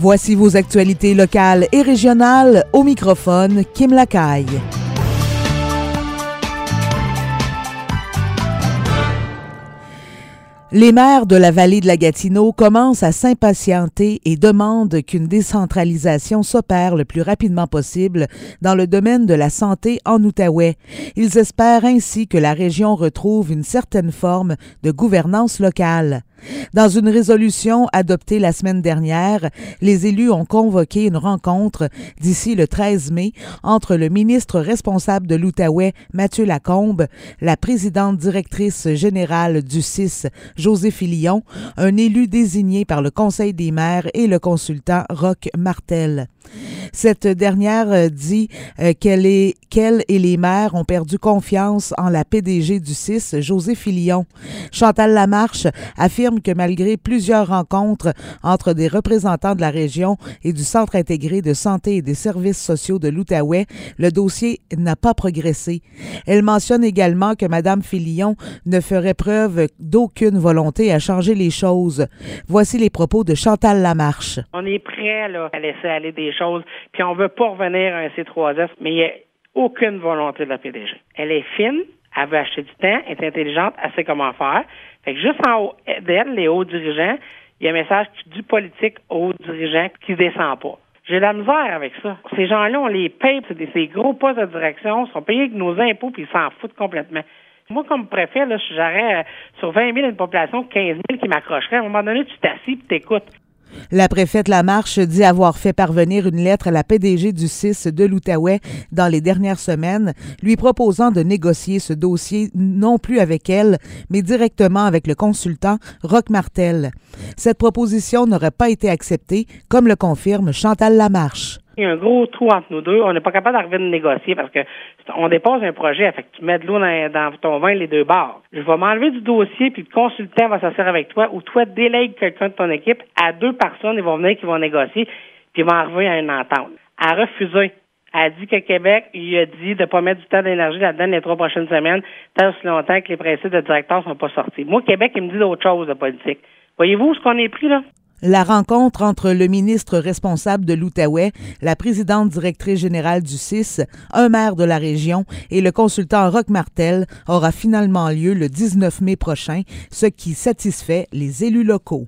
Voici vos actualités locales et régionales. Au microphone, Kim Lacaille. Les maires de la vallée de la Gatineau commencent à s'impatienter et demandent qu'une décentralisation s'opère le plus rapidement possible dans le domaine de la santé en Outaouais. Ils espèrent ainsi que la région retrouve une certaine forme de gouvernance locale. Dans une résolution adoptée la semaine dernière, les élus ont convoqué une rencontre d'ici le 13 mai entre le ministre responsable de l'Outaouais, Mathieu Lacombe, la présidente directrice générale du CIS, José Filion, un élu désigné par le Conseil des maires et le consultant Roch Martel. Cette dernière dit qu'elle et les maires ont perdu confiance en la PDG du CIS, José Filion. Chantal Lamarche affirme que malgré plusieurs rencontres entre des représentants de la région et du Centre intégré de santé et des services sociaux de l'Outaouais, le dossier n'a pas progressé. Elle mentionne également que Mme Filion ne ferait preuve d'aucune volonté à changer les choses. Voici les propos de Chantal Lamarche. On est prêt là, à laisser aller des choses, puis on veut pas revenir à un C3S, mais il n'y a aucune volonté de la PDG. Elle est fine, elle veut acheter du temps, elle est intelligente, elle sait comment faire. Fait que juste en haut d'elle, les hauts dirigeants, il y a un message du politique aux hauts dirigeants qui descend pas. J'ai de la misère avec ça. Ces gens-là, on les paye, c'est ces gros postes de direction, ils sont payés avec nos impôts, puis ils s'en foutent complètement. Moi, comme préfet, là, si j'aurais sur 20 000 une population de 15 000 qui m'accrocherait, à un moment donné, tu t'assis et t'écoutes. La préfète Lamarche dit avoir fait parvenir une lettre à la PDG du CIS de l'Outaouais dans les dernières semaines, lui proposant de négocier ce dossier non plus avec elle, mais directement avec le consultant Roch Martel. Cette proposition n'aurait pas été acceptée, comme le confirme Chantal Lamarche. Il y a un gros trou entre nous deux. On n'est pas capable d'arriver de négocier parce que on dépose un projet, fait que tu mets de l'eau dans ton vin les deux bords. Je vais m'enlever du dossier, puis le consultant va s'asseoir avec toi, ou toi délègue quelqu'un de ton équipe à deux personnes, ils vont venir, qui vont négocier, puis ils vont arriver à une entente. Elle a refusé. Elle a dit que Québec, il a dit de ne pas mettre du temps d'énergie là-dedans les 3 prochaines semaines, tant aussi longtemps que les principes de directeur sont pas sortis. Moi, Québec, il me dit d'autres choses de politique. Voyez-vous ce qu'on est pris, là? La rencontre entre le ministre responsable de l'Outaouais, la présidente directrice générale du CIS, un maire de la région et le consultant Roch Martel aura finalement lieu le 19 mai prochain, ce qui satisfait les élus locaux.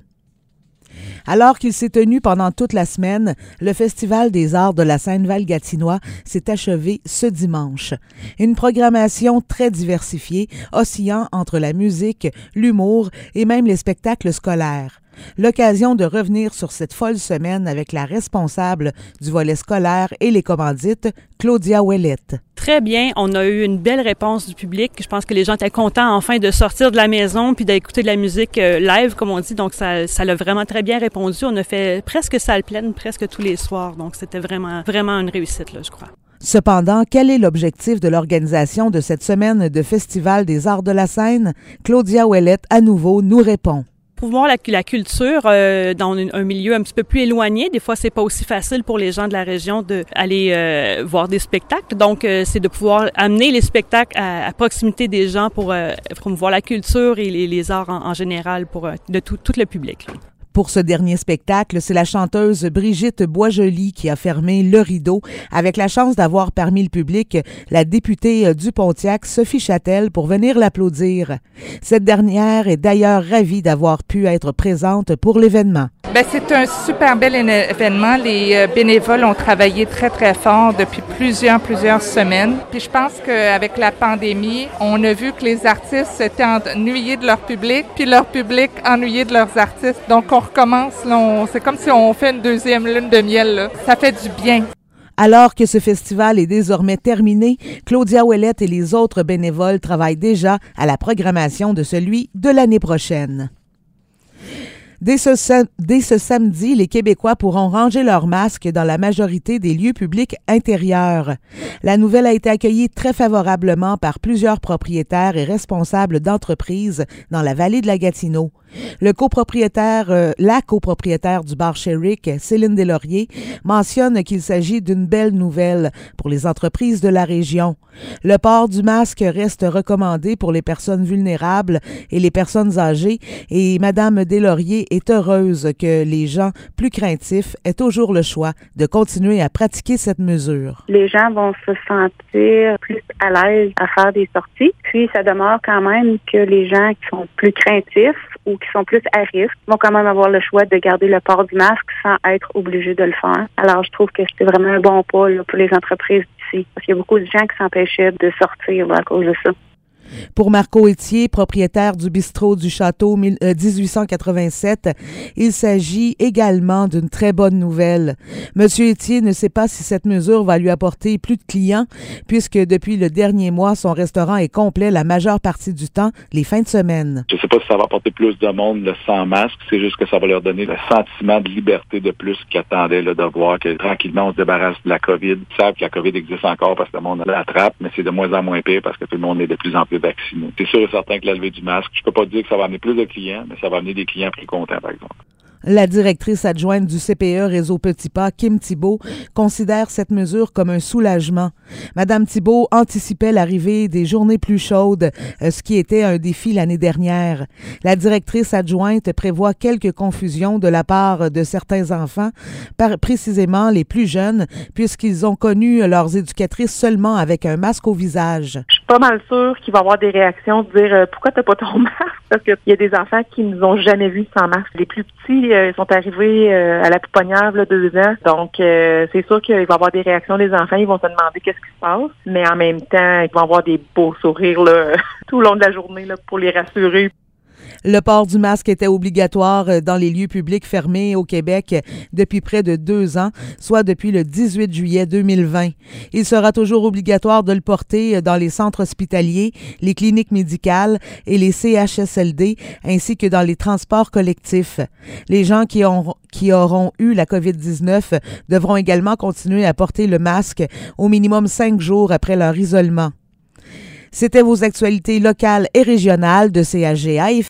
Alors qu'il s'est tenu pendant toute la semaine, le Festival des arts de la Seine-Val-Gatinois s'est achevé ce dimanche. Une programmation très diversifiée, oscillant entre la musique, l'humour et même les spectacles scolaires. L'occasion de revenir sur cette folle semaine avec la responsable du volet scolaire et les commandites, Claudia Ouellette. Très bien. On a eu une belle réponse du public. Je pense que les gens étaient contents enfin de sortir de la maison puis d'écouter de la musique live, comme on dit. Donc, ça l'a vraiment très bien répondu. On a fait presque salle pleine, presque tous les soirs. Donc, c'était vraiment une réussite, là, je crois. Cependant, quel est l'objectif de l'organisation de cette semaine de Festival des arts de la Seine? Claudia Ouellette, à nouveau, nous répond. Promouvoir la culture dans un milieu un petit peu plus éloigné. Des fois, c'est pas aussi facile pour les gens de la région d'aller voir des spectacles. Donc, c'est de pouvoir amener les spectacles à proximité des gens pour promouvoir la culture et les arts en général pour de tout le public, là. Pour ce dernier spectacle, c'est la chanteuse Brigitte Boisjoli qui a fermé le rideau, avec la chance d'avoir parmi le public la députée du Pontiac, Sophie Châtel, pour venir l'applaudir. Cette dernière est d'ailleurs ravie d'avoir pu être présente pour l'événement. C'est un super bel événement. Les bénévoles ont travaillé très, très fort depuis plusieurs semaines. Puis je pense qu'avec la pandémie, on a vu que les artistes étaient ennuyés de leur public, puis leur public ennuyé de leurs artistes. Donc on recommence, là, c'est comme si on fait une deuxième lune de miel, là. Ça fait du bien. Alors que ce festival est désormais terminé, Claudia Ouellette et les autres bénévoles travaillent déjà à la programmation de celui de l'année prochaine. Dès ce samedi, les Québécois pourront ranger leurs masques dans la majorité des lieux publics intérieurs. La nouvelle a été accueillie très favorablement par plusieurs propriétaires et responsables d'entreprises dans la vallée de la Gatineau. La copropriétaire du bar Sherrick, Céline Deslauriers, mentionne qu'il s'agit d'une belle nouvelle pour les entreprises de la région. Le port du masque reste recommandé pour les personnes vulnérables et les personnes âgées et Mme Deslauriers est heureuse que les gens plus craintifs aient toujours le choix de continuer à pratiquer cette mesure. Les gens vont se sentir plus à l'aise à faire des sorties. Puis, ça demeure quand même que les gens qui sont plus craintifs ou qui sont plus à risque vont quand même avoir le choix de garder le port du masque sans être obligés de le faire. Alors, je trouve que c'est vraiment un bon pas là, pour les entreprises d'ici. Parce qu'il y a beaucoup de gens qui s'empêchaient de sortir là, à cause de ça. Pour Marco Etier, propriétaire du bistrot du Château 1887, il s'agit également d'une très bonne nouvelle. Monsieur Etier ne sait pas si cette mesure va lui apporter plus de clients, puisque depuis le dernier mois, son restaurant est complet la majeure partie du temps, les fins de semaine. Je ne sais pas si ça va apporter plus de monde le sans masque, c'est juste que ça va leur donner le sentiment de liberté de plus qu'ils attendaient là, de voir que tranquillement on se débarrasse de la COVID. Ils savent que la COVID existe encore parce que le monde l'attrape, mais c'est de moins en moins pire parce que tout le monde est de plus en plus vacciné. C'est sûr et certain que la levée du masque, je peux pas dire que ça va amener plus de clients, mais ça va amener des clients plus contents, par exemple. La directrice adjointe du CPE Réseau Petit Pas, Kim Thibault, considère cette mesure comme un soulagement. Madame Thibault anticipait l'arrivée des journées plus chaudes, ce qui était un défi l'année dernière. La directrice adjointe prévoit quelques confusions de la part de certains enfants, précisément les plus jeunes, puisqu'ils ont connu leurs éducatrices seulement avec un masque au visage. Je suis pas mal sûre qu'il va y avoir des réactions de dire pourquoi t'as pas ton masque? Parce qu'il y a des enfants qui nous ont jamais vus sans masque. Les plus petits sont arrivés à la pouponnière là, 2 ans. Donc, c'est sûr qu'il va y avoir des réactions des enfants. Ils vont se demander qu'est-ce qui se passe. Mais en même temps, ils vont avoir des beaux sourires là, tout le long de la journée là, pour les rassurer. Le port du masque était obligatoire dans les lieux publics fermés au Québec depuis près de 2 ans, soit depuis le 18 juillet 2020. Il sera toujours obligatoire de le porter dans les centres hospitaliers, les cliniques médicales et les CHSLD, ainsi que dans les transports collectifs. Les gens qui auront eu la COVID-19 devront également continuer à porter le masque au minimum 5 jours après leur isolement. C'était vos actualités locales et régionales de CHGA.